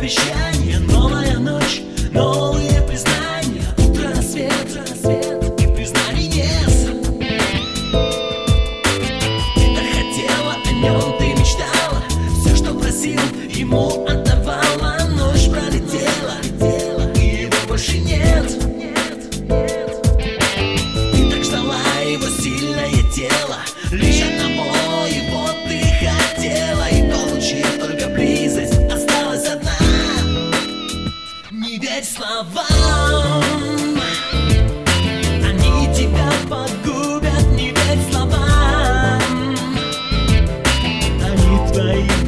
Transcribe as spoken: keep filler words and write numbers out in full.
обещания, новая ночь, новые признания, утро, рассвет, утро, рассвет, и признаний нет. Ты так хотела о нем, ты мечтала, все, что просил, ему отдавала. Ночь пролетела, и его больше нет. Ты так ждала его сильное тело, лишь одного его ты хотела, и получив только близость, осталась одна. Не верь словам, они тебя погубят. Не верь словам, они твои